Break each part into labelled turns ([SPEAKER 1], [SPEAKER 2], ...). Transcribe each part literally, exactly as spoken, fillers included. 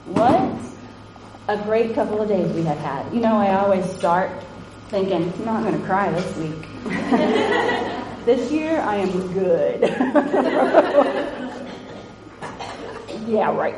[SPEAKER 1] What a great couple of days we had had. You know, I always start thinking, I'm not going to cry this week. This year, I am good. Yeah, right.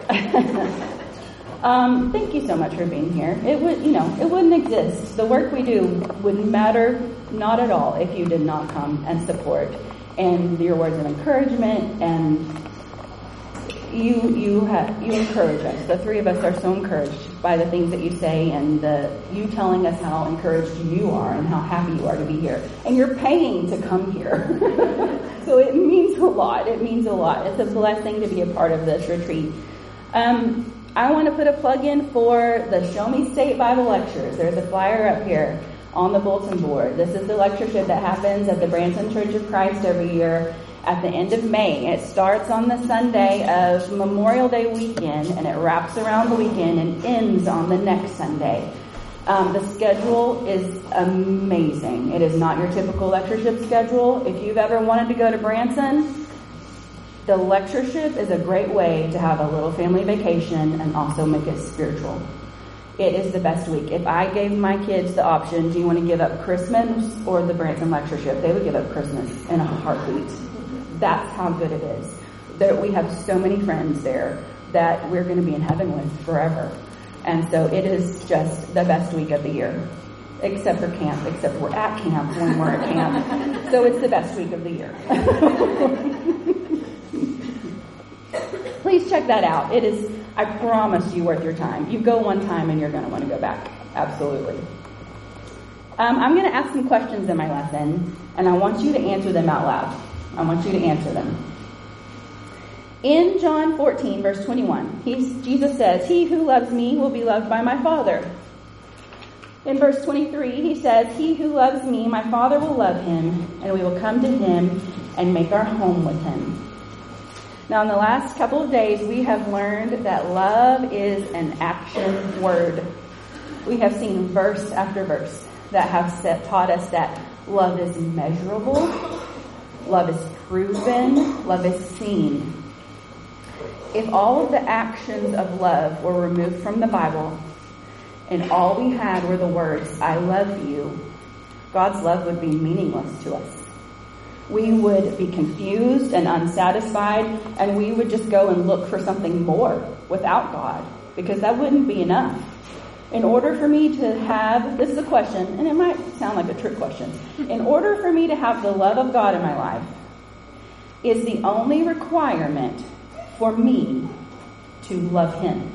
[SPEAKER 1] um, thank you so much for being here. It would, you know, it wouldn't exist. The work we do wouldn't matter, not at all, if you did not come and support. And your words of encouragement, and you you have you encourage us. The three of us are so encouraged by the things that you say, and the you telling us how encouraged you are and how happy you are to be here. And you're paying to come here. So it means a lot. It means a lot. It's a blessing to be a part of this retreat. Um, I want to put a plug in for the Show Me State Bible Lectures. There's a flyer up here on the bulletin board. This is the lectureship that happens at the Branson Church of Christ every year at the end of May. It starts on the Sunday of Memorial Day weekend, and it wraps around the weekend and ends on the next Sunday. Um, the schedule is amazing. It is not your typical lectureship schedule. If you've ever wanted to go to Branson, the lectureship is a great way to have a little family vacation and also make it spiritual. It is the best week. If I gave my kids the option, do you want to give up Christmas or the Branson lectureship? They would give up Christmas in a heartbeat. That's how good it is. There, we have so many friends there that we're going to be in heaven with forever. And so it is just the best week of the year, except for camp, except we're at camp when we're at camp. So it's the best week of the year. Please check that out. It is, I promise you, worth your time. You go one time and you're going to want to go back. Absolutely. Um, I'm going to ask some questions in my lesson, and I want you to answer them out loud. I want you to answer them. In John fourteen, verse twenty-one, he's, Jesus says, "He who loves me will be loved by my Father." In verse twenty-three, he says, "He who loves me, my Father will love him, and we will come to him and make our home with him." Now, in the last couple of days, we have learned that love is an action word. We have seen verse after verse that have set, taught us that love is measurable, love is proven, love is seen. If all of the actions of love were removed from the Bible and all we had were the words, "I love you," God's love would be meaningless to us. We would be confused and unsatisfied, and we would just go and look for something more without God, because that wouldn't be enough. In order for me to have, this is a question, and it might sound like a trick question. In order for me to have the love of God in my life, is the only requirement for me to love him?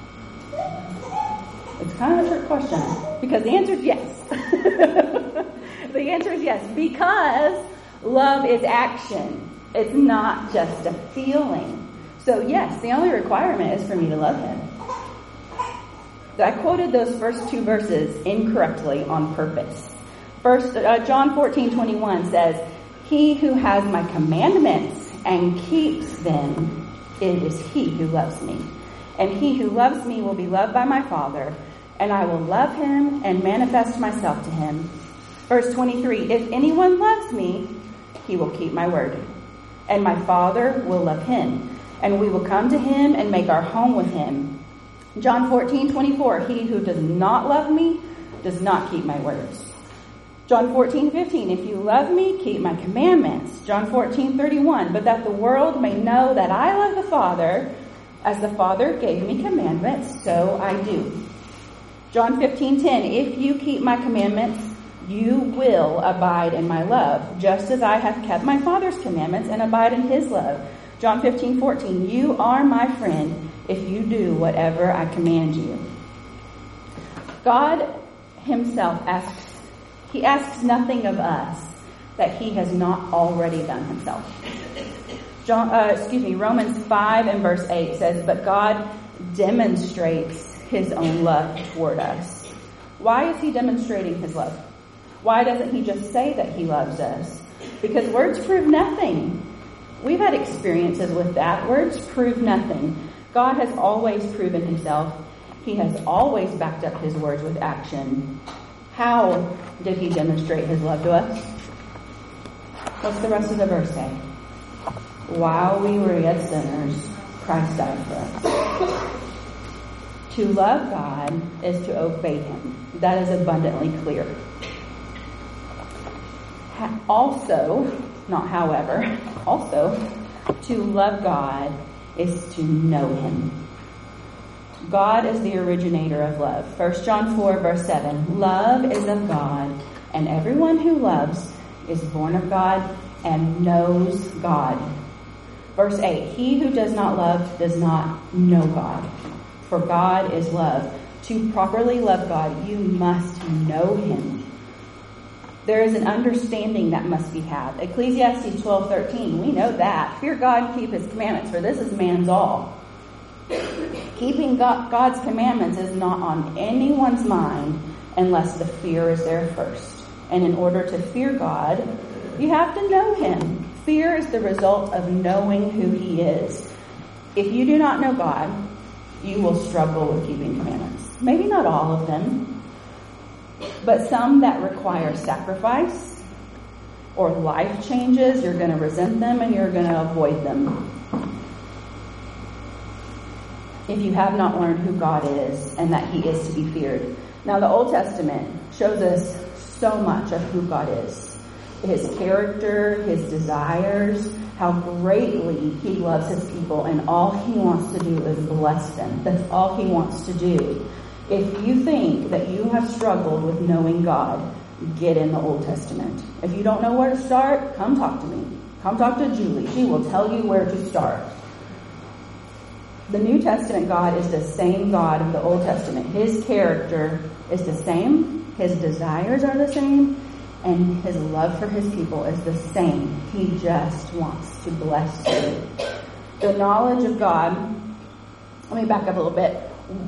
[SPEAKER 1] It's kind of a trick question, because the answer is yes. The answer is yes, because love is action. It's not just a feeling. So yes, the only requirement is for me to love him. I quoted those first two verses incorrectly on purpose. First, uh, John fourteen twenty-one says, "He who has my commandments and keeps them, it is he who loves me. And he who loves me will be loved by my Father, and I will love him and manifest myself to him." Verse twenty-three, "If anyone loves me, he will keep my word, and my Father will love him, and we will come to him and make our home with him." John fourteen twenty-four, "He who does not love me does not keep my words." John fourteen fifteen, "If you love me, keep my commandments." John fourteen thirty-one, "But that the world may know that I love the Father, as the Father gave me commandments, so I do." John fifteen ten, "If you keep my commandments, you will abide in my love, just as I have kept my Father's commandments and abide in his love." John fifteen fourteen, "You are my friend if you do whatever I command you." God himself asks, he asks nothing of us that he has not already done himself. John, uh, excuse me, Romans five and verse eight says, "But God demonstrates his own love toward us." Why is he demonstrating his love? Why doesn't he just say that he loves us? Because words prove nothing. We've had experiences with that. Words prove nothing. God has always proven himself. He has always backed up his words with action. How did he demonstrate his love to us? What's the rest of the verse say? "While we were yet sinners, Christ died for us." To love God is to obey him. That is abundantly clear. Also, not however, also, to love God is to know him. God is the originator of love. First John four, verse seven. Love is of God, and everyone who loves is born of God and knows God. Verse eight. He who does not love does not know God, for God is love. To properly love God, you must know him. There is an understanding that must be had. Ecclesiastes twelve thirteen, we know that. Fear God and keep his commandments, for this is man's all. Keeping God, God's commandments is not on anyone's mind unless the fear is there first. And in order to fear God, you have to know him. Fear is the result of knowing who he is. If you do not know God, you will struggle with keeping commandments. Maybe not all of them, but some that require sacrifice or life changes, you're going to resent them and you're going to avoid them. If you have not learned who God is and that he is to be feared. Now, the Old Testament shows us so much of who God is. His character, his desires, how greatly he loves his people, and all he wants to do is bless them. That's all he wants to do. If you think that you have struggled with knowing God, get in the Old Testament. If you don't know where to start, come talk to me. Come talk to Julie. She will tell you where to start. The New Testament God is the same God of the Old Testament. His character is the same. His desires are the same. And his love for his people is the same. He just wants to bless you. The knowledge of God, let me back up a little bit.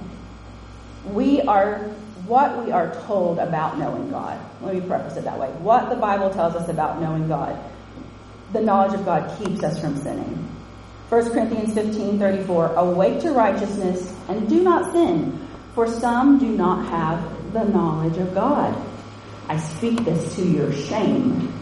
[SPEAKER 1] We are, what we are told about knowing God. Let me preface it that way. What the Bible tells us about knowing God. The knowledge of God keeps us from sinning. First Corinthians fifteen thirty-four, awake to righteousness and do not sin, for some do not have the knowledge of God. I speak this to your shame.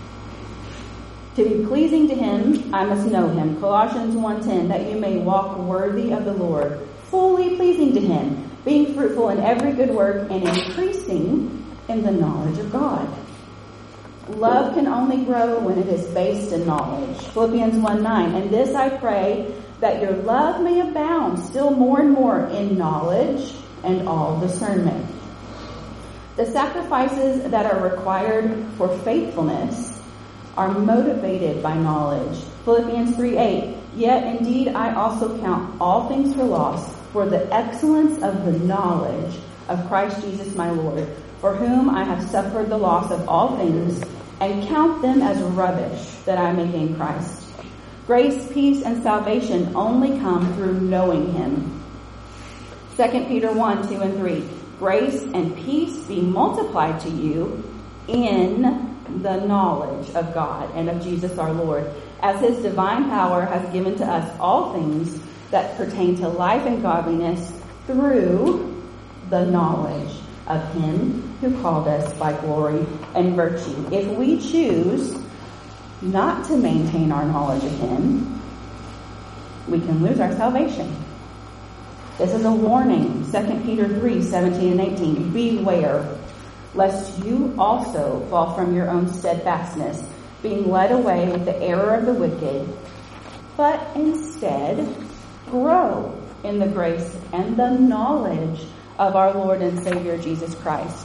[SPEAKER 1] To be pleasing to him, I must know him. Colossians one ten, that you may walk worthy of the Lord, fully pleasing to him, being fruitful in every good work and increasing in the knowledge of God. Love can only grow when it is based in knowledge. Philippians one nine, and this I pray, that your love may abound still more and more in knowledge and all discernment. The sacrifices that are required for faithfulness are motivated by knowledge. Philippians three eight, yet indeed I also count all things for loss for the excellence of the knowledge of Christ Jesus my Lord, for whom I have suffered the loss of all things, and count them as rubbish, that I may gain Christ. Grace, peace, and salvation only come through knowing him. Second Peter one, two, and three. Grace and peace be multiplied to you in the knowledge of God and of Jesus our Lord, as his divine power has given to us all things that pertain to life and godliness through the knowledge of him who called us by glory and virtue. If we choose not to maintain our knowledge of him, we can lose our salvation. This is a warning. Second Peter three, seventeen and eighteen. Beware, lest you also fall from your own steadfastness, being led away with the error of the wicked, but instead grow in the grace and the knowledge of our Lord and Savior Jesus Christ.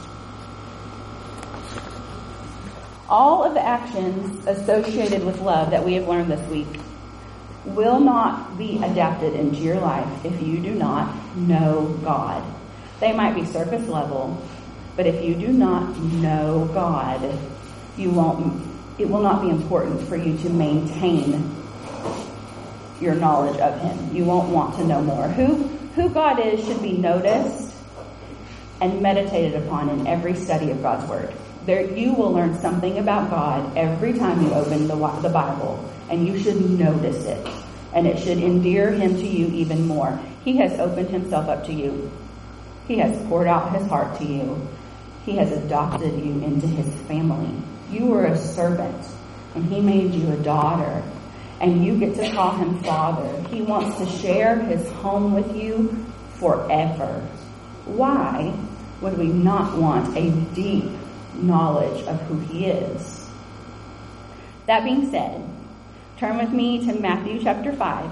[SPEAKER 1] All of the actions associated with love that we have learned this week will not be adapted into your life if you do not know God. They might be surface level, but if you do not know God, you won't, it will not be important for you to maintain your knowledge of him. You won't want to know more. Who, who God is should be noticed and meditated upon in every study of God's Word. There, you will learn something about God every time you open the, the Bible, and you should notice it, and it should endear him to you even more. He has opened himself up to you. He has poured out his heart to you. He has adopted you into his family. You were a servant, and he made you a daughter, and you get to call him Father. He wants to share his home with you forever. Why would we not want a deep knowledge of who he is? That being said, turn with me to Matthew chapter five.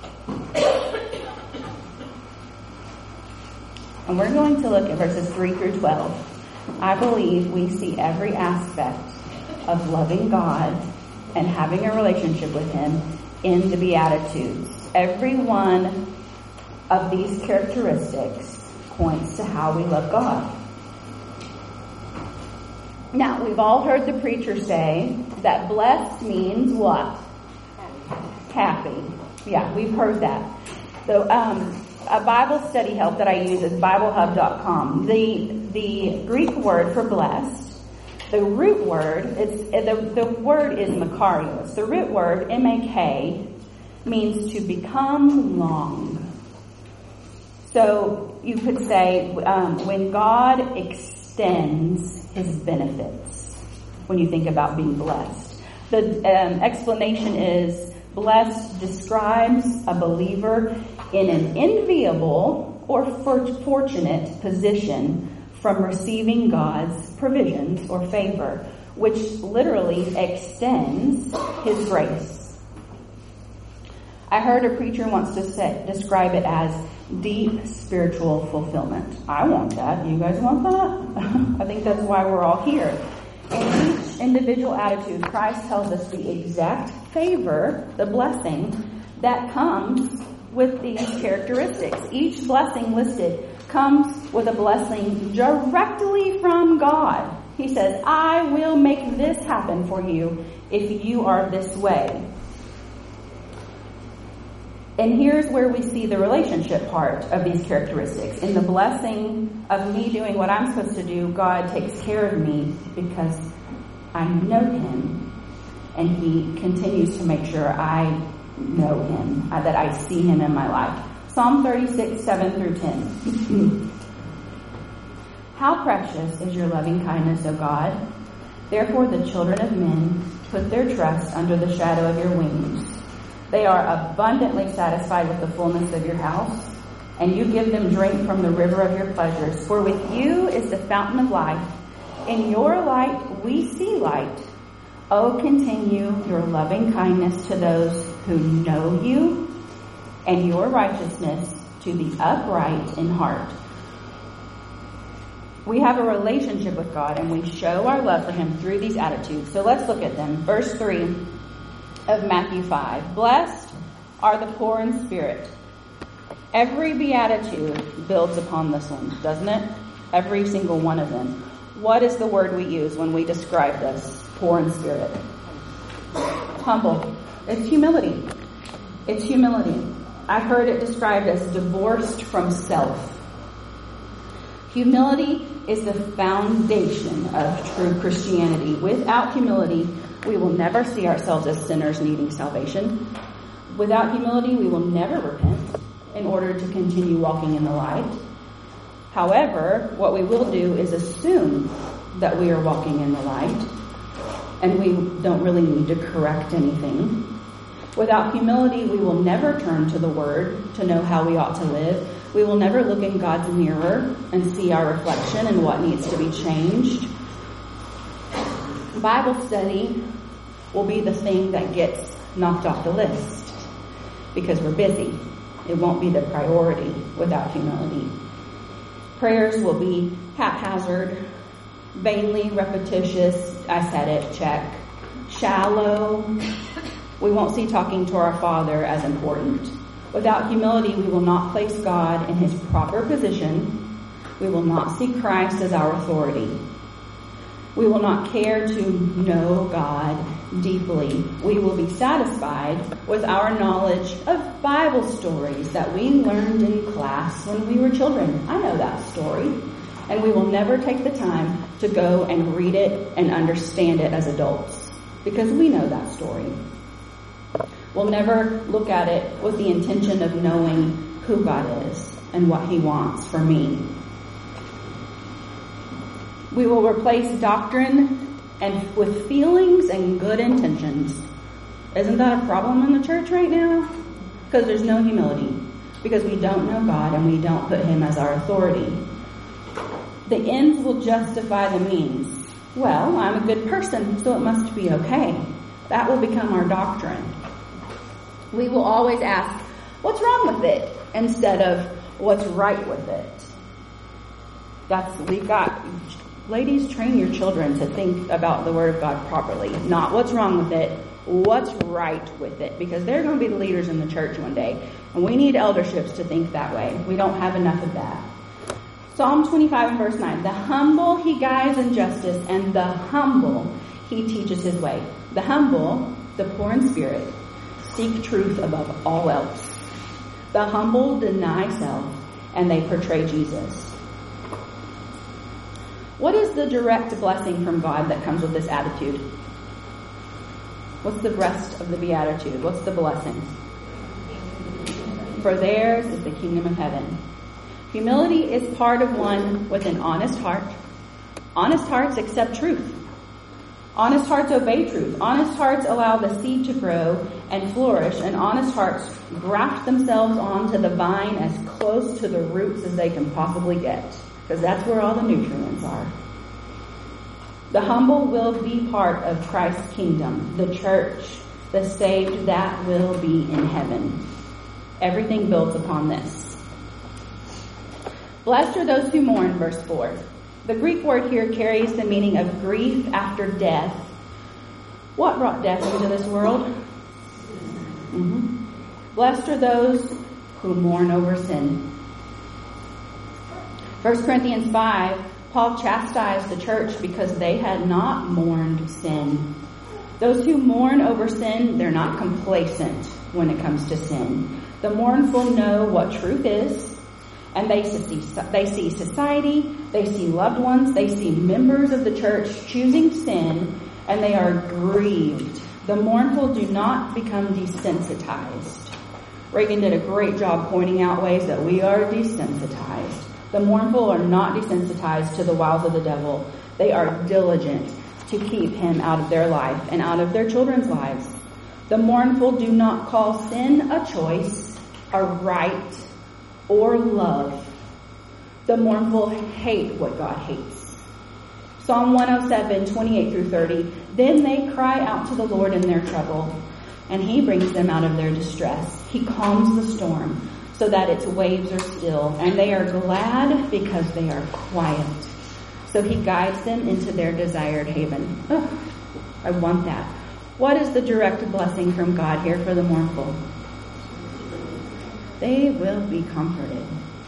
[SPEAKER 1] And we're going to look at verses three through twelve. I believe we see every aspect of loving God and having a relationship with him in the Beatitudes. Every one of these characteristics points to how we love God. Now, we've all heard the preacher say that blessed means what? Happy. Yeah, we've heard that. So, um, a Bible study help that I use is Bible Hub dot com. The the Greek word for blessed, the root word, it's the, the word is makarios. The root word, M A K, means to become long. So you could say um, when God extends his benefits, when you think about being blessed. The um, explanation is blessed describes a believer in an enviable or fortunate position from receiving God's provisions or favor, which literally extends his grace. I heard a preacher once to say, describe it as deep spiritual fulfillment. I want that. You guys want that? I think that's why we're all here. In each individual attitude, Christ tells us the exact favor, the blessing, that comes with these characteristics. Each blessing listed comes with a blessing directly from God. He says, I will make this happen for you if you are this way. And here's where we see the relationship part of these characteristics. In the blessing of me doing what I'm supposed to do, God takes care of me because I know him. And he continues to make sure I know him, that I see him in my life. Psalm thirty-six, seven through ten. How precious is your loving kindness, O God. Therefore the children of men put their trust under the shadow of your wings. They are abundantly satisfied with the fullness of your house, and you give them drink from the river of your pleasures. For with you is the fountain of life. In your light we see light. Oh, continue your loving kindness to those who know you, and your righteousness to the upright in heart. We have a relationship with God, and we show our love for him through these attitudes. So let's look at them. Verse three of Matthew five. Blessed are the poor in spirit. Every beatitude builds upon this one, doesn't it? Every single one of them. What is the word we use when we describe this? Poor in spirit. Humble. It's humility. It's humility. I've heard it described as divorced from self. Humility is the foundation of true Christianity. Without humility, we will never see ourselves as sinners needing salvation. Without humility, we will never repent in order to continue walking in the light. However, what we will do is assume that we are walking in the light, and we don't really need to correct anything. Without humility, we will never turn to the Word to know how we ought to live. We will never look in God's mirror and see our reflection and what needs to be changed. Bible study will be the thing that gets knocked off the list because we're busy. It won't be the priority without humility. Prayers will be haphazard, vainly repetitious. I said it, check. Shallow. We won't see talking to our Father as important. Without humility, we will not place God in his proper position. We will not see Christ as our authority. We will not care to know God deeply. We will be satisfied with our knowledge of Bible stories that we learned in class when we were children. I know that story. And we will never take the time to go and read it and understand it as adults because we know that story. We'll never look at it with the intention of knowing who God is and what he wants for me. We will replace doctrine and with feelings and good intentions. Isn't that a problem in the church right now? Because there's no humility. because we don't know God and we don't put him as our authority. The ends will justify the means. Well, I'm a good person, so it must be okay. That will become our doctrine. We will always ask, what's wrong with it? Instead of, what's right with it? That's, we've got, ladies, train your children to think about the Word of God properly. Not what's wrong with it, what's right with it. Because they're going to be the leaders in the church one day. And we need elderships to think that way. We don't have enough of that. Psalm twenty-five and verse nine. The humble he guides in justice, and the humble he teaches his way. The humble, the poor in spirit, seek truth above all else. The humble deny self, and they portray Jesus. What is the direct blessing from God that comes with this attitude? What's the rest of the beatitude? What's the blessing? For theirs is the kingdom of heaven. Humility is part of one with an honest heart. Honest hearts accept truth. Honest hearts obey truth. Honest hearts allow the seed to grow and flourish, and honest hearts graft themselves onto the vine as close to the roots as they can possibly get, because that's where all the nutrients are. The humble will be part of Christ's kingdom, the church, the saved that will be in heaven. Everything builds upon this. Blessed are those who mourn, verse four. The Greek word here carries the meaning of grief after death. What brought death into this world? Mm-hmm. Blessed are those who mourn over sin. First Corinthians five, Paul chastised the church because they had not mourned sin. Those who mourn over sin, they're not complacent when it comes to sin. The mournful know what truth is. And they see, they see society, they see loved ones, they see members of the church choosing sin, and they are grieved. The mournful do not become desensitized. Reagan did a great job pointing out ways that we are desensitized. The mournful are not desensitized to the wiles of the devil. They are diligent to keep him out of their life and out of their children's lives. The mournful do not call sin a choice, a right, or love. The mournful hate what God hates. Psalm one oh seven, twenty-eight through thirty. Then they cry out to the Lord in their trouble, and he brings them out of their distress. He calms the storm so that its waves are still, and they are glad because they are quiet. So he guides them into their desired haven. Oh, I want that. What is the direct blessing from God here for the mournful? They will be comforted.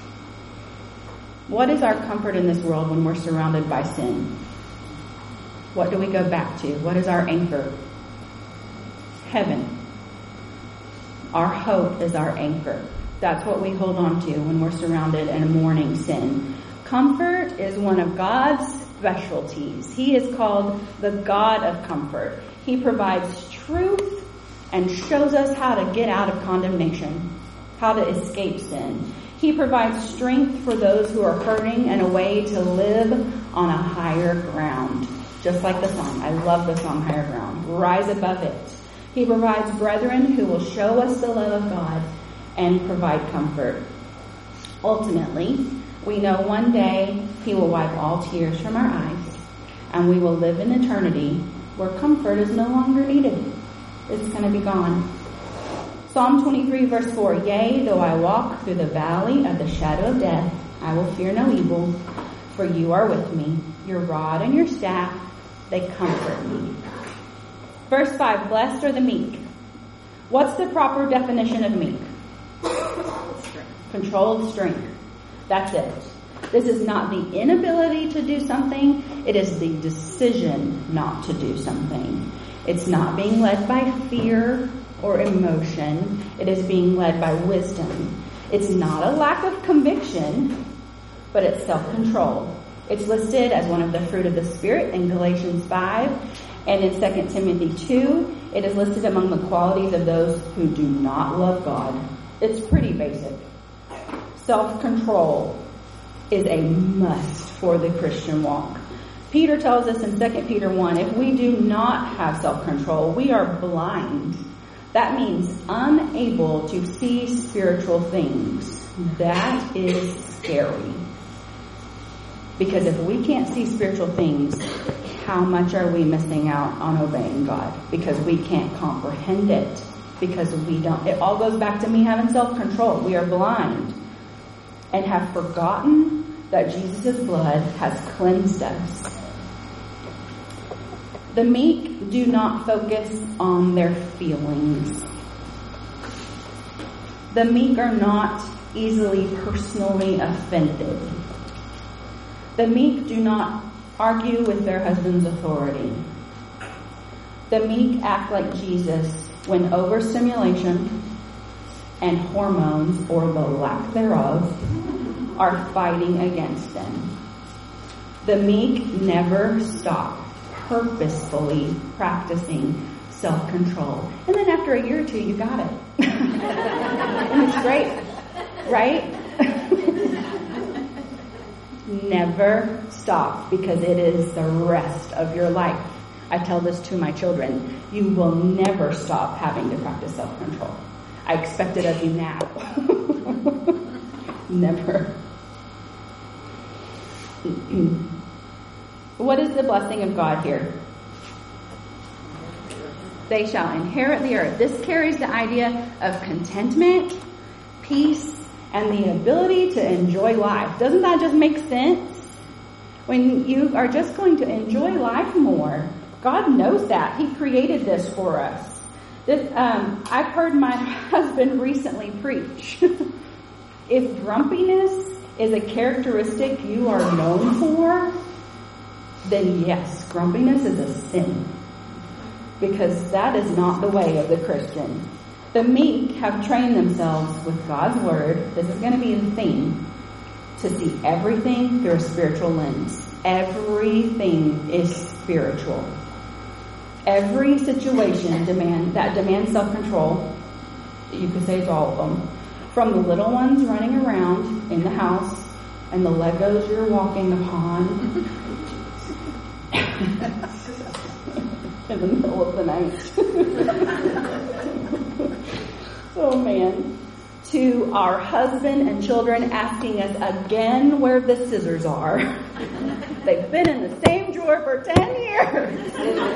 [SPEAKER 1] What is our comfort in this world when we're surrounded by sin? What do we go back to? What is our anchor? Heaven. Our hope is our anchor. That's what we hold on to when we're surrounded and mourning sin. Comfort is one of God's specialties. He is called the God of comfort. He provides truth and shows us how to get out of condemnation, how to escape sin. He provides strength for those who are hurting and a way to live on a higher ground. Just like the song. I love the song Higher Ground. Rise above it. He provides brethren who will show us the love of God and provide comfort. Ultimately, we know one day he will wipe all tears from our eyes, and we will live in eternity where comfort is no longer needed. It's going to be gone. Psalm twenty-three verse four, Yea, though I walk through the valley of the shadow of death, I will fear no evil, for you are with me. Your rod and your staff, they comfort me. Verse five, blessed are the meek. What's the proper definition of meek? Controlled strength. That's it. This is not the inability to do something. It is the decision not to do something. It's not being led by fear or emotion. It is being led by wisdom. It's not a lack of conviction, but it's self-control. It's listed as one of the fruit of the Spirit in Galatians five, and in Second Timothy two, it is listed among the qualities of those who do not love God. It's pretty basic. Self-control is a must for the Christian walk. Peter tells us in Second Peter one, if we do not have self-control, we are blind. That means unable to see spiritual things. That is scary. Because if we can't see spiritual things, how much are we missing out on obeying God? Because we can't comprehend it. Because we don't. It all goes back to me having self-control. We are blind and have forgotten that Jesus' blood has cleansed us. The meek do not focus on their feelings. The meek are not easily personally offended. The meek do not argue with their husband's authority. The meek act like Jesus when overstimulation and hormones, or the lack thereof, are fighting against them. The meek never stop purposefully practicing self-control. And then after a year or two, you got it. And it's great, right? Never stop, because it is the rest of your life. I tell this to my children. You will never stop having to practice self-control. I expect it of you now. Never. What is the blessing of God here? They shall inherit the earth. This carries the idea of contentment, peace, and the ability to enjoy life. Doesn't that just make sense? When you are just going to enjoy life more, God knows that. He created this for us. This, um, I've heard my husband recently preach. If grumpiness is a characteristic you are known for, then yes, grumpiness is a sin. Because that is not the way of the Christian. The meek have trained themselves with God's word. This is going to be the theme. To see everything through a spiritual lens. Everything is spiritual. Every situation demand that demands self-control, you could say it's all of them, from the little ones running around in the house and the Legos you're walking upon in the middle of the night. Oh man. To our husband and children asking us again where the scissors are. They've been in the same drawer for ten years.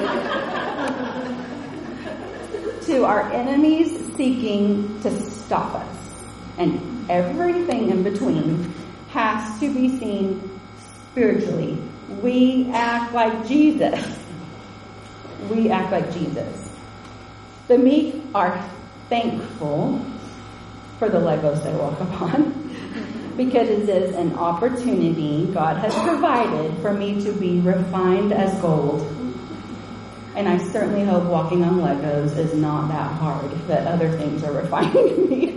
[SPEAKER 1] To our enemies seeking to stop us. And everything in between has to be seen spiritually. We act like Jesus. We act like Jesus. The meek are thankful for the Legos they walk upon, because it is an opportunity God has provided for me to be refined as gold. And I certainly hope walking on Legos is not that hard, that other things are refining me.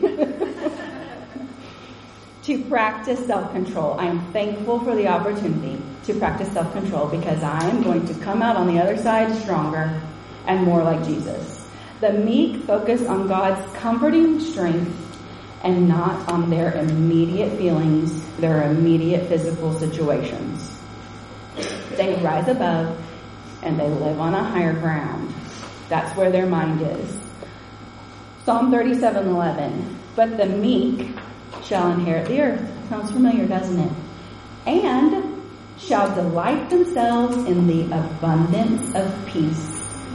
[SPEAKER 1] To practice self-control. I am thankful for the opportunity to practice self-control, because I am going to come out on the other side stronger and more like Jesus. The meek focus on God's comforting strength and not on their immediate feelings, their immediate physical situations. They rise above and they live on a higher ground. That's where their mind is. Psalm thirty-seven eleven. But the meek shall inherit the earth. Sounds familiar, doesn't it? And shall delight themselves in the abundance of peace.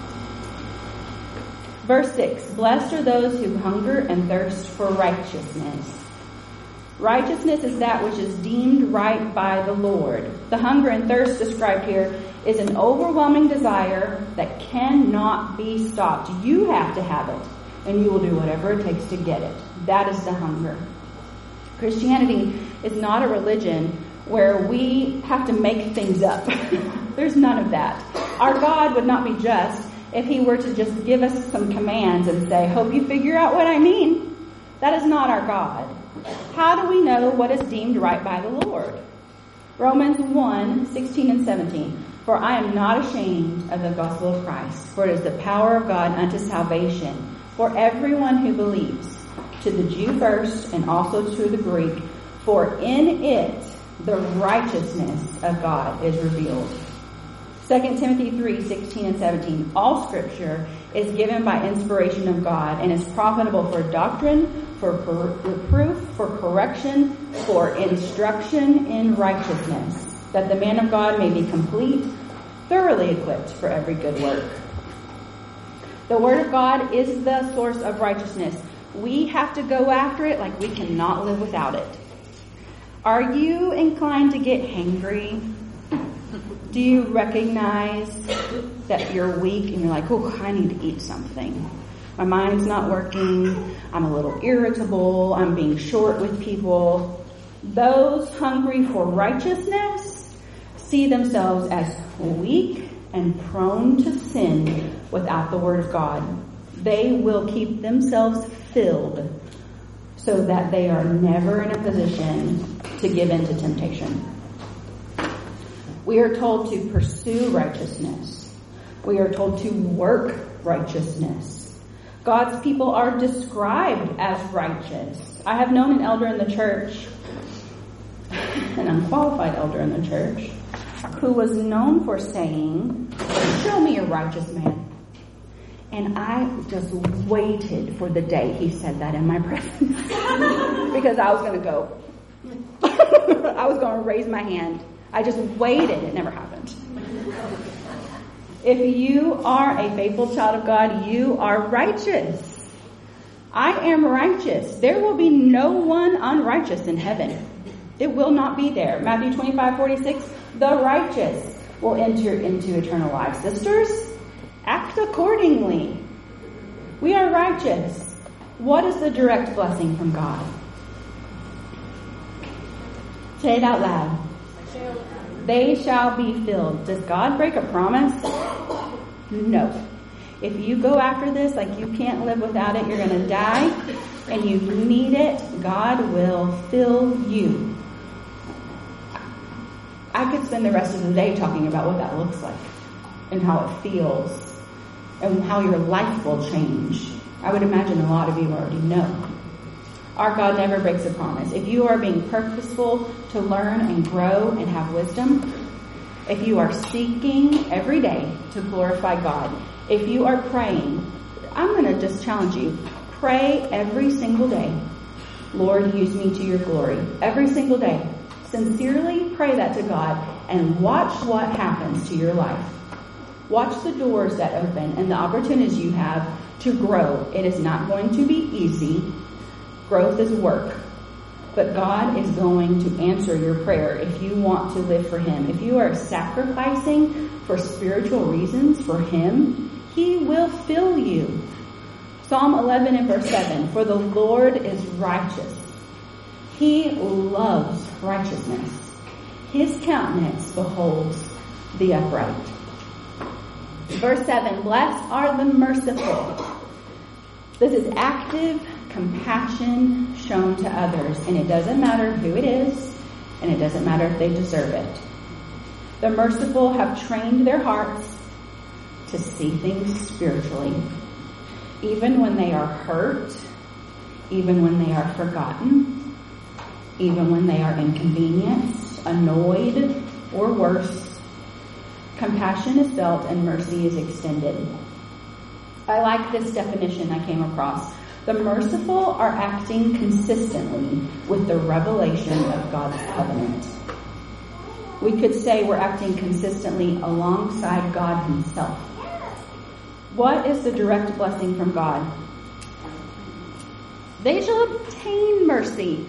[SPEAKER 1] Verse six, blessed are those who hunger and thirst for righteousness. Righteousness is that which is deemed right by the Lord. The hunger and thirst described here is an overwhelming desire that cannot be stopped. You have to have it, and you will do whatever it takes to get it. That is the hunger. Christianity is not a religion where we have to make things up. There's none of that. Our God would not be just if he were to just give us some commands and say, hope you figure out what I mean. That is not our God. How do we know what is deemed right by the Lord? Romans one, sixteen and seventeen. For I am not ashamed of the gospel of Christ, for it is the power of God unto salvation for everyone who believes, to the Jew first and also to the Greek. For in it the righteousness of God is revealed Second Timothy three, sixteen and seventeen. All scripture is given by inspiration of God and is profitable for doctrine, for reproof, for correction, for instruction in righteousness, that the man of God may be complete, thoroughly equipped for every good work. The Word of God is the source of righteousness. We have to go after it like we cannot live without it. Are you inclined to get hangry? Do you recognize that you're weak and you're like, oh, I need to eat something? My mind's not working. I'm a little irritable. I'm being short with people. Those hungry for righteousness see themselves as weak and prone to sin without the Word of God. They will keep themselves filled so that they are never in a position to give in to temptation. We are told to pursue righteousness. We are told to work righteousness. God's people are described as righteous. I have known an elder in the church, an unqualified elder in the church, who was known for saying, show me a righteous man. And I just waited for the day he said that in my presence. Because I was going to go. I was going to raise my hand. I just waited. It never happened. If you are a faithful child of God, you are righteous. I am righteous. There will be no one unrighteous in heaven. It will not be there. Matthew twenty-five forty-six, the righteous will enter into eternal life. Sisters, act accordingly. We are righteous. What is the direct blessing from God? Say it out loud. They shall be filled. Does God break a promise? No. If you go after this like you can't live without it, you're going to die, and you need it, God will fill you. I could spend the rest of the day talking about what that looks like and how it feels and how your life will change. I would imagine a lot of you already know. Our God never breaks a promise. If you are being purposeful to learn and grow and have wisdom, if you are seeking every day to glorify God, if you are praying, I'm going to just challenge you. Pray every single day. Lord, use me to your glory. Every single day. Sincerely pray that to God and watch what happens to your life. Watch the doors that open and the opportunities you have to grow. It is not going to be easy. Growth is work. But God is going to answer your prayer if you want to live for Him. If you are sacrificing for spiritual reasons for Him, He will fill you. Psalm eleven and verse seven, for the Lord is righteous. He loves righteousness. His countenance beholds the upright. Verse seven, blessed are the merciful. This is active compassion shown to others, and it doesn't matter who it is, and it doesn't matter if they deserve it. The merciful have trained their hearts to see things spiritually, even when they are hurt, even when they are forgotten, even when they are inconvenienced, annoyed, or worse. Compassion is felt and mercy is extended. I like this definition I came across. The merciful are acting consistently with the revelation of God's covenant. We could say we're acting consistently alongside God Himself. What is the direct blessing from God? They shall obtain mercy.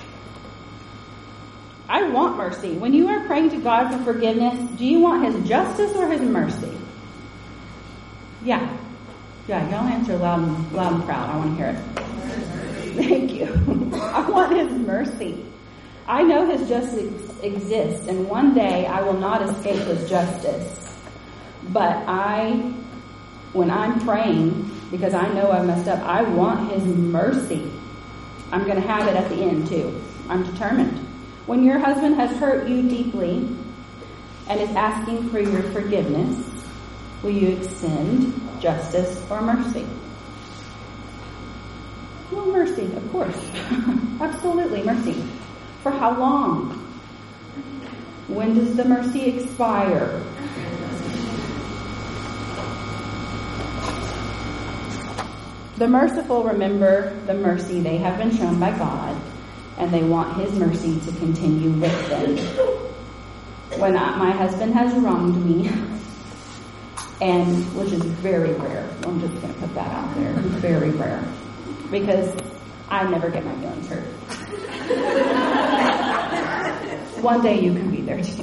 [SPEAKER 1] I want mercy. When you are praying to God for forgiveness, do you want His justice or His mercy? Yeah. Yeah, y'all answer loud and, loud and proud. I want to hear it. Thank you. I want His mercy. I know His justice exists, and one day I will not escape His justice. But I, when I'm praying, because I know I messed up, I want His mercy. I'm going to have it at the end too. I'm determined. When your husband has hurt you deeply and is asking for your forgiveness, will you extend justice or mercy? Well, mercy, of course. Absolutely, mercy. For how long? When does the mercy expire? The merciful remember the mercy they have been shown by God, and they want his mercy to continue with them. When I, my husband has wronged me, and which is very rare, I'm just going to put that out there, very rare, because I never get my feelings hurt. One day you can be there too.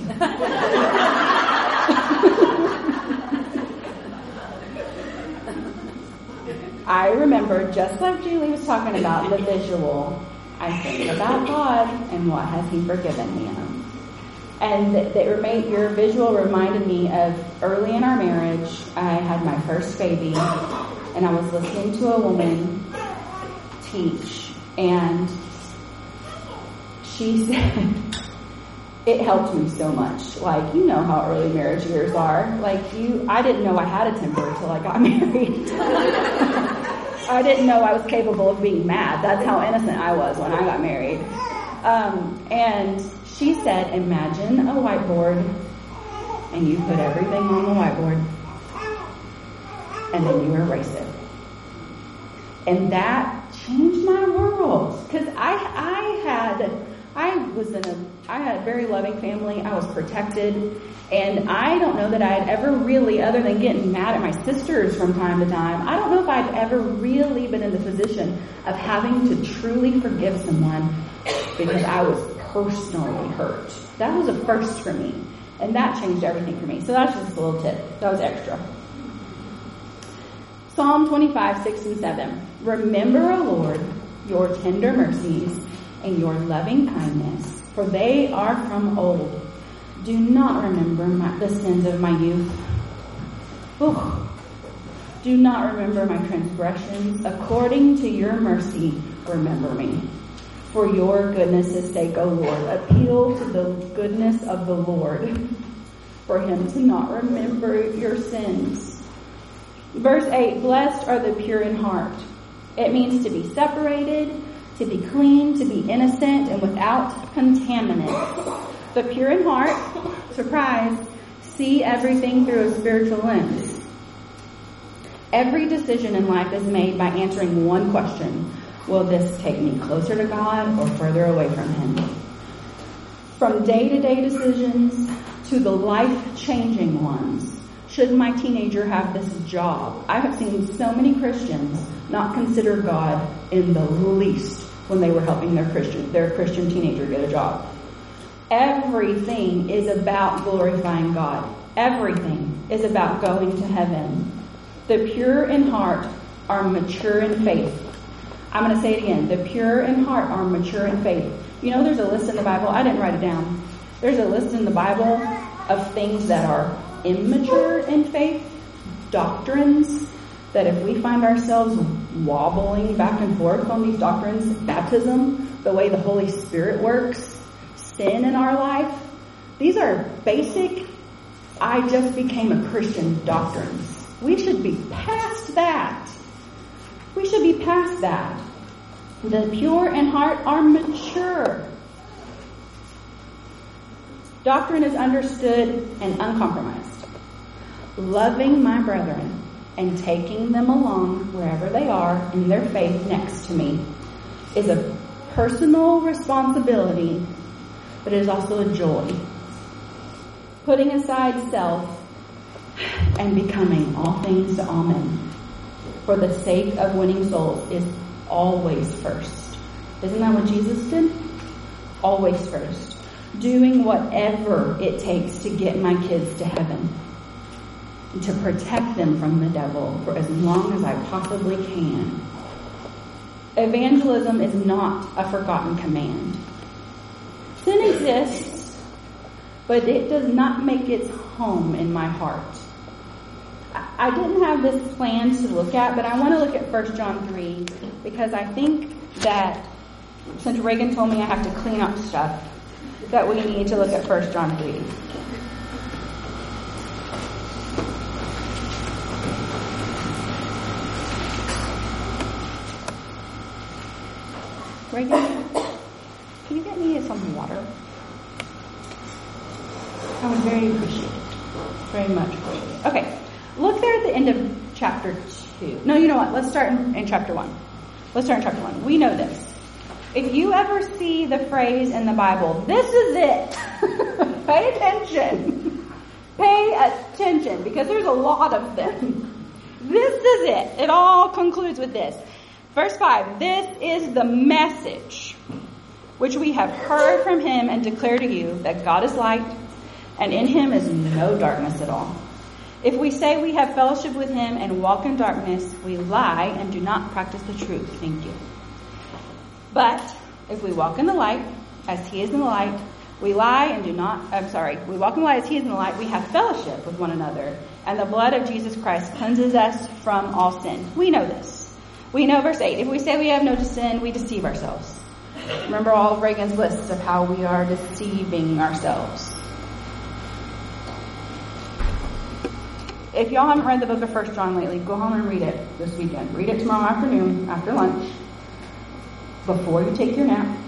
[SPEAKER 1] I remember, just like Julie was talking about, the visual. I think about God and what has he forgiven me of. And that, that remain, your visual reminded me of early in our marriage, I had my first baby, and I was listening to a woman teach, and she said, it helped me so much. Like, you know how early marriage years are. Like, you, I didn't know I had a temper until I got married. I didn't know I was capable of being mad. That's how innocent I was when I got married. Um, and she said, imagine a whiteboard, and you put everything on the whiteboard, and then you erase it. And that changed my world. Because I, I had, I was in a, I had a very loving family. I was protected. And I don't know that I had ever really, other than getting mad at my sisters from time to time, I don't know if I'd ever really been in the position of having to truly forgive someone because I was personally hurt. That was a first for me. And that changed everything for me. So that's just a little tip. That was extra. Psalm twenty-five, six and seven. Remember, O Lord, your tender mercies and your loving kindness, for they are from old. Do not remember my, the sins of my youth. Ooh. Do not remember my transgressions. According to your mercy, remember me. For your goodness' sake, O Lord, appeal to the goodness of the Lord, for him to not remember your sins. Verse eight, blessed are the pure in heart. It means to be separated, to be clean, to be innocent, and without contaminant. The pure in heart, surprise, see everything through a spiritual lens. Every decision in life is made by answering one question. Will this take me closer to God or further away from him? From day-to-day decisions to the life-changing ones. Should my teenager have this job? I have seen so many Christians not consider God in the least when they were helping their Christian, their Christian teenager get a job. Everything is about glorifying God. Everything is about going to heaven. The pure in heart are mature in faith. I'm going to say it again. The pure in heart are mature in faith. You know, there's a list in the Bible. I didn't write it down. There's a list in the Bible of things that are immature in faith, doctrines, that if we find ourselves wobbling back and forth on these doctrines, baptism, the way the Holy Spirit works, sin in our life, these are basic, I just became a Christian doctrines. We should be past that. We should be past that. The pure in heart are mature. Doctrine is understood and uncompromised. Loving my brethren and taking them along wherever they are in their faith next to me is a personal responsibility, but it is also a joy. Putting aside self and becoming all things to all men for the sake of winning souls is always first. Isn't that what Jesus did? Always first. Doing whatever it takes to get my kids to heaven. To protect them from the devil for as long as I possibly can. Evangelism is not a forgotten command. Sin exists, but it does not make its home in my heart. I didn't have this plan to look at, but I want to look at First John three because I think that since Reagan told me I have to clean up stuff, that we need to look at First John three. Reagan, can you get me some water? I would very appreciate it. Very much appreciate it. Okay. Look there at the end of chapter two. No, you know what? Let's start in, in chapter one. Let's start in chapter one. We know this. If you ever see the phrase in the Bible, this is it. Pay attention. Pay attention, because there's a lot of them. This is it. It all concludes with this. Verse five, this is the message which we have heard from him and declare to you, that God is light, and in him is no darkness at all. If we say we have fellowship with him and walk in darkness, we lie and do not practice the truth. Thank you. But if we walk in the light, as he is in the light, we lie and do not, I'm sorry, we walk in the light as he is in the light, we have fellowship with one another, and the blood of Jesus Christ cleanses us from all sin. We know this. We know verse eight. If we say we have no sin, we deceive ourselves. Remember all of Reagan's lists of how we are deceiving ourselves. If y'all haven't read the book of First John lately, go home and read it this weekend. Read it tomorrow afternoon after lunch, before you take your nap.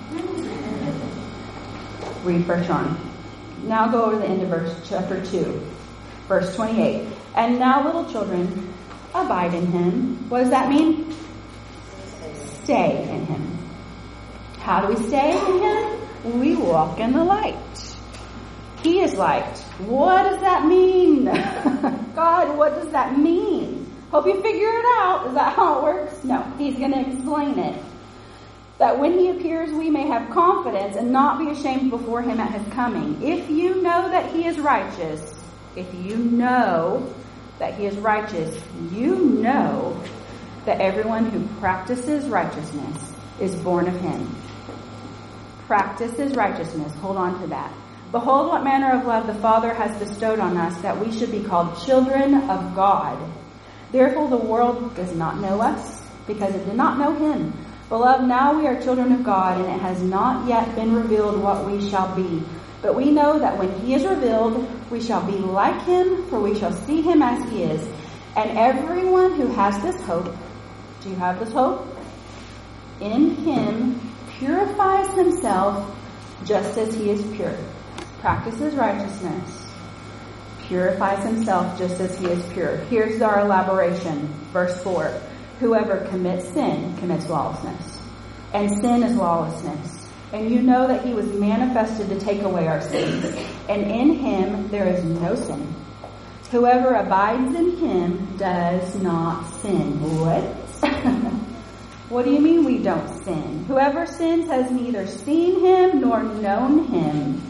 [SPEAKER 1] Read First John. Now go over to the end of verse chapter two, verse twenty-eight. And now, little children, abide in him. What does that mean? Stay in him. How do we stay in him? We walk in the light. He is light. What does that mean? God, what does that mean? Hope you figure it out. Is that how it works? No, he's going to explain it. That when he appears, we may have confidence and not be ashamed before him at his coming. If you know that he is righteous, if you know that he is righteous, you know that everyone who practices righteousness is born of him. Practices righteousness. Hold on to that. Behold, what manner of love the Father has bestowed on us, that we should be called children of God. Therefore the world does not know us, because it did not know him. Beloved, now we are children of God, and it has not yet been revealed what we shall be. But we know that when he is revealed, we shall be like him, for we shall see him as he is. And everyone who has this hope, do you have this hope? In him purifies himself just as he is pure. Practices righteousness. Purifies himself just as he is pure. Here's our elaboration. Verse four. Whoever commits sin commits lawlessness. And sin is lawlessness. And you know that he was manifested to take away our sins. And in him there is no sin. Whoever abides in him does not sin. What? What do you mean we don't sin? Whoever sins has neither seen him nor known him.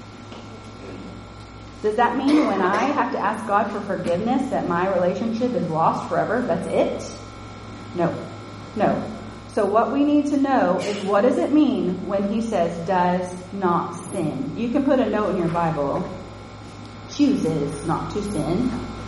[SPEAKER 1] Does that mean when I have to ask God for forgiveness that my relationship is lost forever? That's it? No. No. So what we need to know is, what does it mean when he says does not sin? You can put a note in your Bible. Chooses not to sin.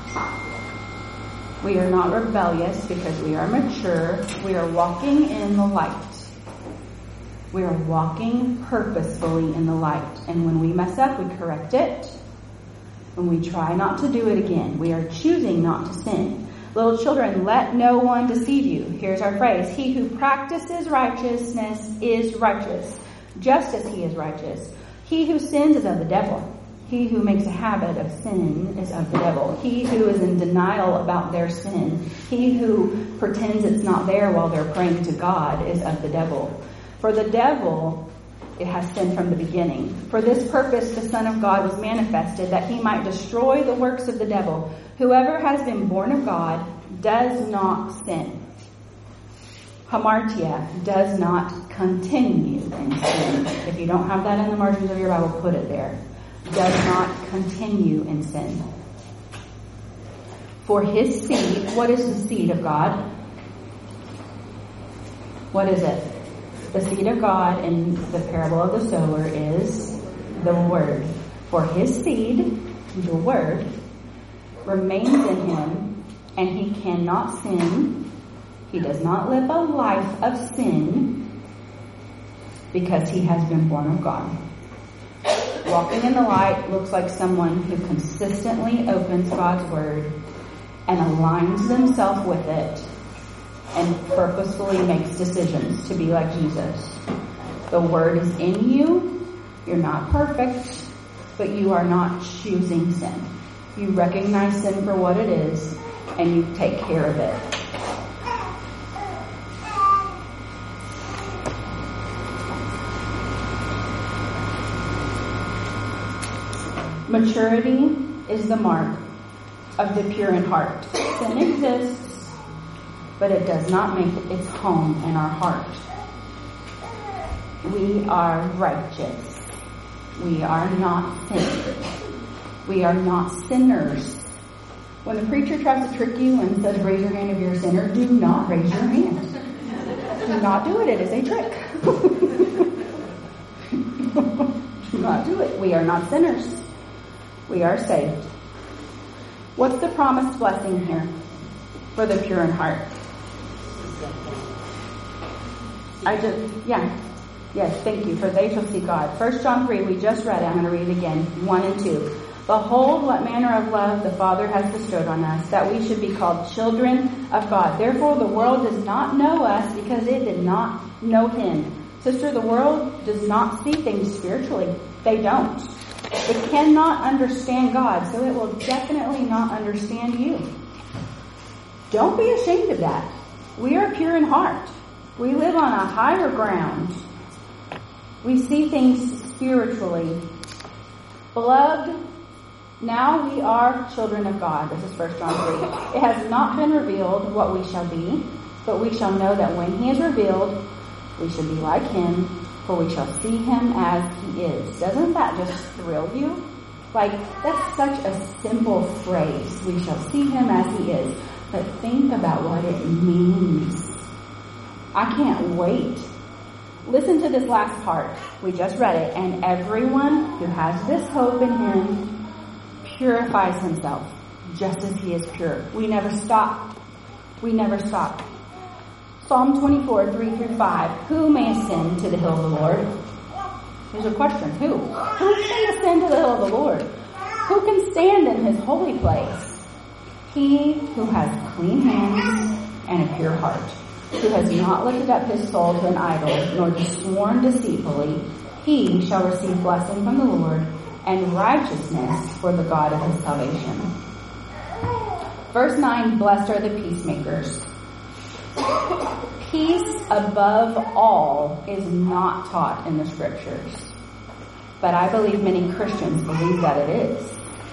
[SPEAKER 1] We are not rebellious because we are mature. We are walking in the light. We are walking purposefully in the light. And when we mess up, we correct it. And we try not to do it again. We are choosing not to sin. Little children, let no one deceive you. Here's our phrase. He who practices righteousness is righteous, just as he is righteous. He who sins is of the devil. He who makes a habit of sin is of the devil. He who is in denial about their sin, he who pretends it's not there while they're praying to God, is of the devil. For the devil, it has sinned from the beginning. For this purpose the Son of God was manifested, that he might destroy the works of the devil. Whoever has been born of God does not sin. Hamartia, does not continue in sin. If you don't have that in the margins of your Bible, put it there. Does not continue in sin. For his seed, what is the seed of God? What is it? The seed of God in the parable of the sower is the word. For his seed, the word, remains in him, and he cannot sin. He does not live a life of sin because he has been born of God. Walking in the light looks like someone who consistently opens God's word and aligns themselves with it and purposefully makes decisions to be like Jesus. The word is in you. You're not perfect, but you are not choosing sin. You recognize sin for what it is, and you take care of it. Maturity is the mark of the pure in heart. Sin exists, but it does not make its home in our heart. We are righteous. We are not sinners. We are not sinners. When the preacher tries to trick you and says, raise your hand if you're a sinner, do not raise your hand. Do not do it. It is a trick. Do not do it. We are not sinners. We are saved. What's the promised blessing here for the pure in heart? I just, yeah. Yes, thank you. For they shall see God. First John three, we just read it. I'm going to read it again. one and two. Behold, what manner of love the Father has bestowed on us, that we should be called children of God. Therefore, the world does not know us because it did not know Him. Sister, the world does not see things spiritually. They don't. It cannot understand God, so it will definitely not understand you. Don't be ashamed of that. We are pure in heart. We live on a higher ground. We see things spiritually. Beloved, now we are children of God. This is First John three. It has not been revealed what we shall be, but we shall know that when He is revealed, we shall be like Him, for we shall see Him as He is. Doesn't that just thrill you? Like, that's such a simple phrase. We shall see Him as He is. But think about what it means. I can't wait. Listen to this last part. We just read it. And everyone who has this hope in Him purifies himself, just as He is pure. We never stop. We never stop. Psalm twenty-four, three through five. Who may ascend to the hill of the Lord? Here's a question. Who? Who can ascend to the hill of the Lord? Who can stand in His holy place? He who has clean hands and a pure heart, who has not lifted up his soul to an idol, nor sworn deceitfully, he shall receive blessing from the Lord and righteousness for the God of his salvation. Verse nine, blessed are the peacemakers. Peace above all is not taught in the scriptures, but I believe many Christians believe that it is.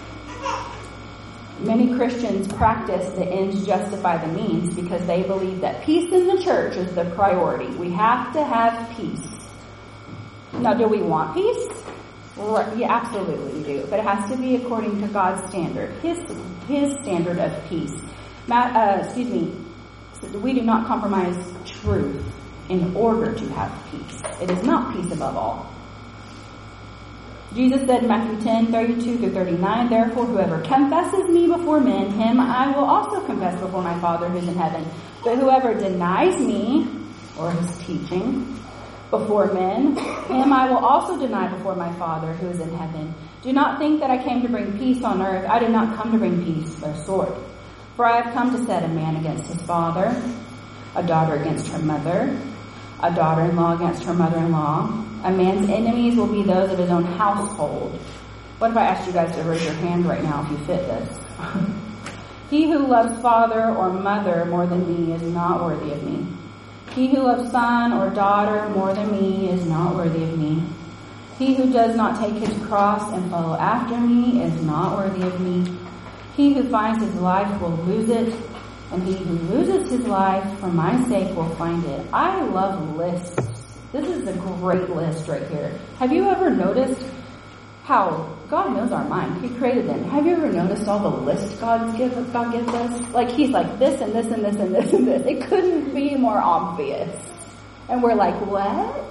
[SPEAKER 1] Many Christians practice the ends justify the means because they believe that peace in the church is the priority. We have to have peace. Now, do we want peace? Yeah, absolutely we do. But it has to be according to God's standard, His His standard of peace. Matt, uh, excuse me. We do not compromise truth in order to have peace. It is not peace above all. Jesus said in Matthew ten, thirty-two through thirty-nine, therefore whoever confesses me before men, him I will also confess before my Father who is in heaven. But whoever denies me, or His teaching, before men, him I will also deny before my Father who is in heaven. Do not think that I came to bring peace on earth. I did not come to bring peace, but a sword. For I have come to set a man against his father, a daughter against her mother, a daughter-in-law against her mother-in-law. A man's enemies will be those of his own household. What if I asked you guys to raise your hand right now if you fit this? He who loves father or mother more than me is not worthy of me. He who loves son or daughter more than me is not worthy of me. He who does not take his cross and follow after me is not worthy of me. He who finds his life will lose it, and he who loses his life for my sake will find it. I love lists. This is a great list right here. Have you ever noticed how God knows our mind? He created them. Have you ever noticed all the lists God gives, God gives us? Like He's like this and this and this and this and this. It couldn't be more obvious. And we're like, what?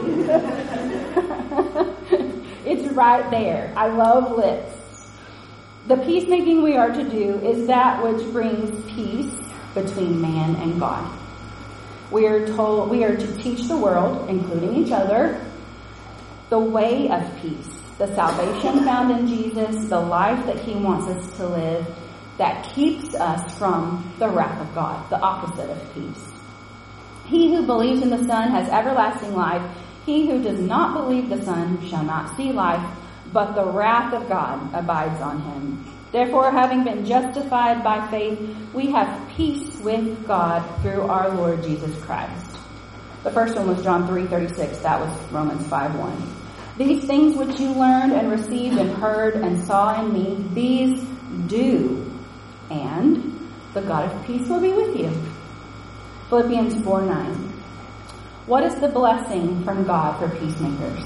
[SPEAKER 1] It's right there. I love lists. The peacemaking we are to do is that which brings peace between man and God. We are told we are to teach the world, including each other, the way of peace, the salvation found in Jesus, the life that He wants us to live that keeps us from the wrath of God, the opposite of peace. He who believes in the Son has everlasting life. He who does not believe the Son shall not see life, but the wrath of God abides on him. Therefore, having been justified by faith, we have peace with God through our Lord Jesus Christ. The first one was John three thirty-six. That was Romans five one. These things which you learned and received and heard and saw in me, these do, and the God of peace will be with you. Philippians four nine. What is the blessing from God for peacemakers?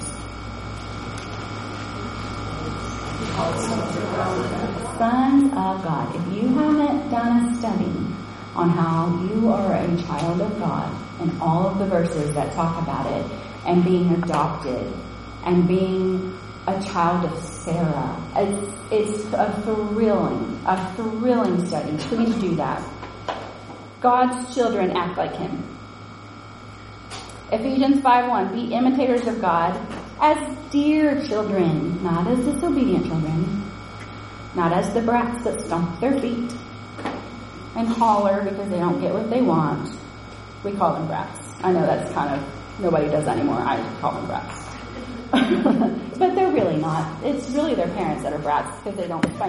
[SPEAKER 1] Sons of God. If you haven't done a study on how you are a child of God and all of the verses that talk about it, and being adopted and being a child of Sarah, it's, it's a thrilling, a thrilling study. Please do that. God's children act like him. Ephesians five one, be imitators of God as dear children, not as disobedient children, not as the brats that stomp their feet and holler because they don't get what they want. We call them brats. I know that's kind of, nobody does that anymore. I call them brats. But they're really not. It's really their parents that are brats because they don't spank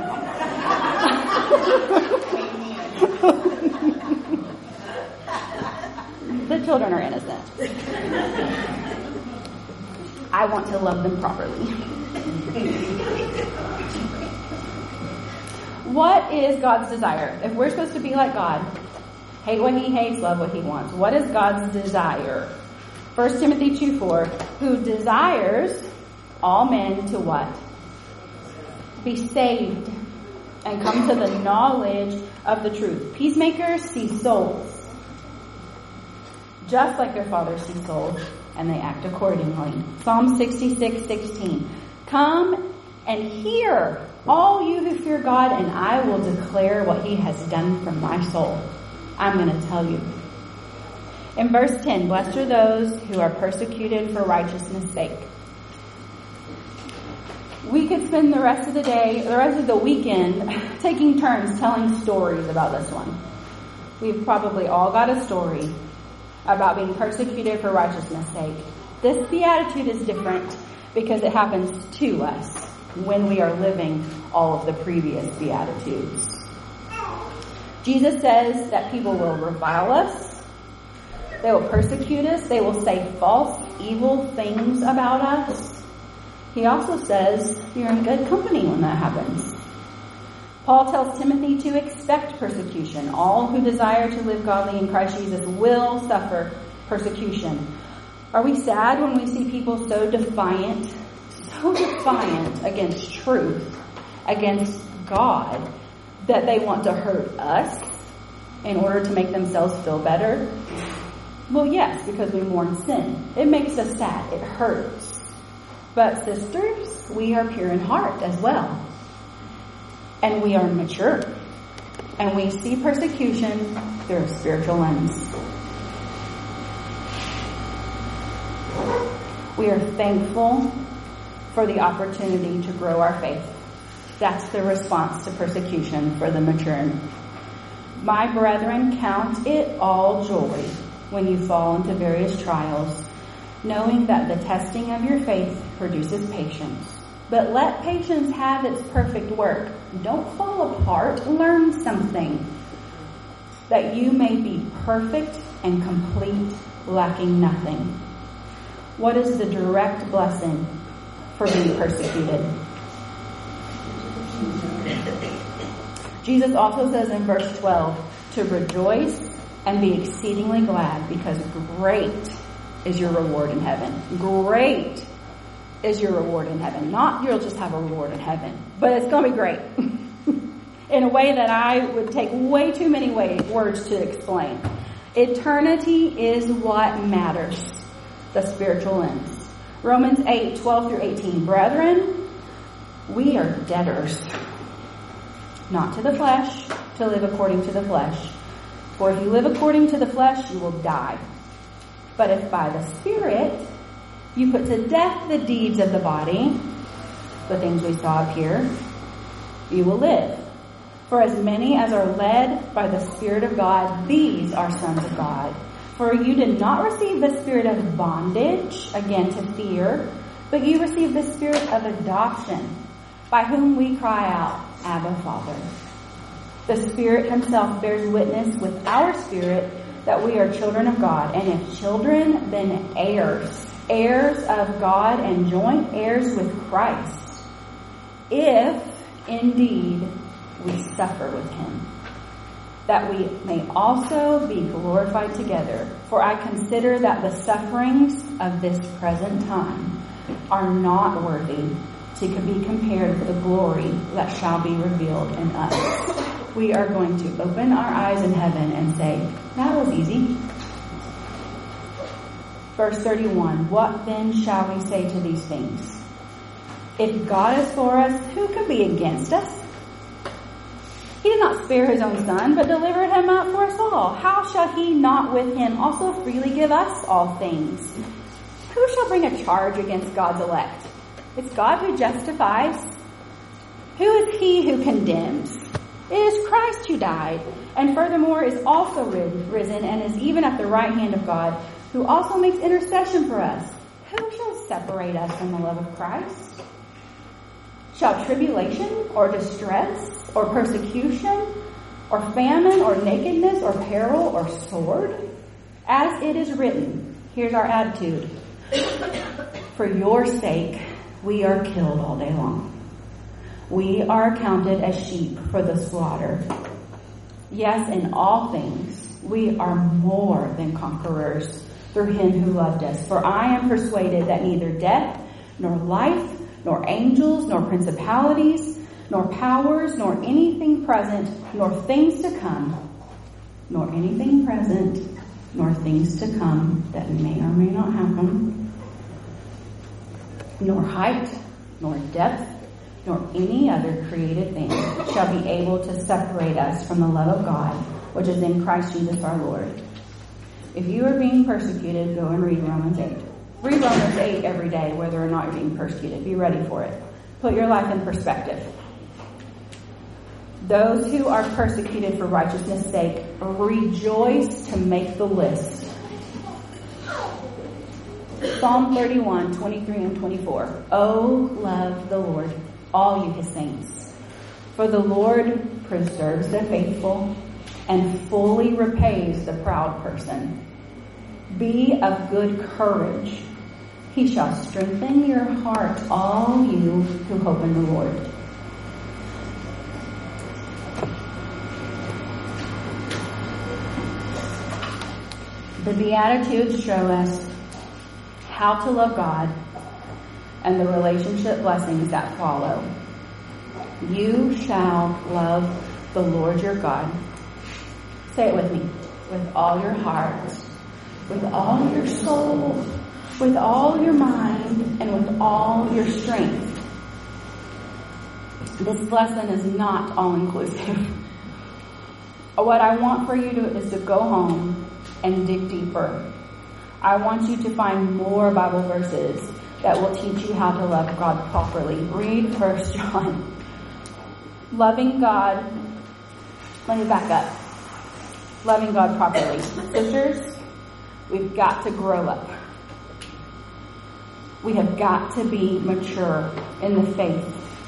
[SPEAKER 1] them. The children are innocent. I want to love them properly. What is God's desire? If we're supposed to be like God, hate what he hates, love what he wants, what is God's desire? First Timothy two four, who desires all men to what? Be saved and come to the knowledge of the truth. Peacemakers see souls, just like their fathers see souls, and they act accordingly. Psalm sixty-six sixteen. Come and hear, all you who fear God, and I will declare what he has done for my soul. I'm going to tell you. In verse ten, blessed are those who are persecuted for righteousness' sake. We could spend the rest of the day, the rest of the weekend, taking turns telling stories about this one. We've probably all got a story about being persecuted for righteousness' sake. This beatitude is different because it happens to us when we are living all of the previous beatitudes. Jesus says that people will revile us, they will persecute us, they will say false, evil things about us. He also says you're in good company when that happens. Paul tells Timothy to expect persecution. All who desire to live godly in Christ Jesus will suffer persecution. Are we sad when we see people so defiant, so defiant against truth, against God, that they want to hurt us in order to make themselves feel better? Well, yes, because we mourn sin. It makes us sad. It hurts. But sisters, we are pure in heart as well. And we are mature. And we see persecution through a spiritual lens. We are thankful for the opportunity to grow our faith. That's the response to persecution for the mature. My brethren, count it all joy when you fall into various trials, knowing that the testing of your faith produces patience. But let patience have its perfect work. Don't fall apart. Learn something, that you may be perfect and complete, lacking nothing. What is the direct blessing for being persecuted? Jesus also says in verse twelve to rejoice and be exceedingly glad, because great is your reward in heaven. Great is your reward in heaven. Not you'll just have a reward in heaven, but it's going to be great in a way that I would take way too many way, words to explain. Eternity is what matters, the spiritual lens. Romans eight twelve through eighteen. Brethren, we are debtors, not to the flesh, to live according to the flesh. For if you live according to the flesh, you will die. But if by the Spirit you put to death the deeds of the body, the things we saw up here, you will live. For as many as are led by the Spirit of God, these are sons of God. For you did not receive the spirit of bondage, again to fear, but you received the spirit of adoption, by whom we cry out, Abba, Father. The Spirit himself bears witness with our spirit that we are children of God. And if children, then heirs. Heirs of God and joint heirs with Christ. If, indeed, we suffer with him, that we may also be glorified together. For I consider that the sufferings of this present time are not worthy to be compared with the glory that shall be revealed in us. We are going to open our eyes in heaven and say, that was easy. Verse thirty-one, what then shall we say to these things? If God is for us, who can be against us? He did not spare his own son, but delivered him up for us all. How shall he not with him also freely give us all things? Who shall bring a charge against God's elect? It's God who justifies. Who is he who condemns? It is Christ who died, and furthermore is also risen, and is even at the right hand of God, who also makes intercession for us. Who shall separate us from the love of Christ? Shall tribulation, or distress, or persecution, or famine, or nakedness, or peril, or sword? As it is written, here's our attitude. For your sake, we are killed all day long. We are accounted as sheep for the slaughter. Yes, in all things, we are more than conquerors through him who loved us. For I am persuaded that neither death, nor life, nor angels, nor principalities, nor powers, nor anything present, nor things to come, nor anything present, nor things to come that may or may not happen, nor height, nor depth, nor any other created thing shall be able to separate us from the love of God, which is in Christ Jesus our Lord. If you are being persecuted, go and read Romans eight. Read Romans eight every day, whether or not you're being persecuted. Be ready for it. Put your life in perspective. Those who are persecuted for righteousness' sake rejoice to make the list. Psalm thirty-one, twenty-three and twenty-four. Oh, love the Lord, all you his saints. For the Lord preserves the faithful and fully repays the proud person. Be of good courage. He shall strengthen your heart, all you who hope in the Lord. The Beatitudes show us how to love God and the relationship blessings that follow. You shall love the Lord your God. Say it with me. With all your heart, with all your soul, with all your mind, and with all your strength. This lesson is not all-inclusive. What I want for you to, is to go home and dig deeper. I want you to find more Bible verses that will teach you how to love God properly. Read First John. Loving God. Let me back up. Loving God properly. Sisters, we've got to grow up. We have got to be mature in the faith.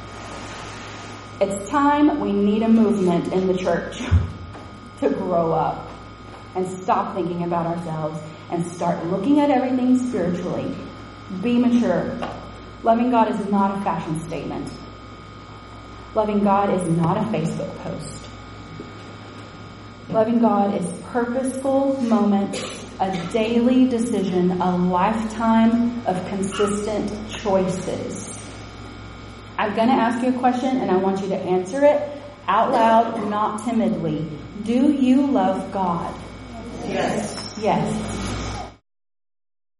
[SPEAKER 1] It's time we need a movement in the church to grow up and stop thinking about ourselves and start looking at everything spiritually. Be mature. Loving God is not a fashion statement. Loving God is not a Facebook post. Loving God is purposeful moments, a daily decision, a lifetime of consistent choices. I'm going to ask you a question and I want you to answer it out loud, not timidly. Do you love God?
[SPEAKER 2] Yes.
[SPEAKER 1] Yes.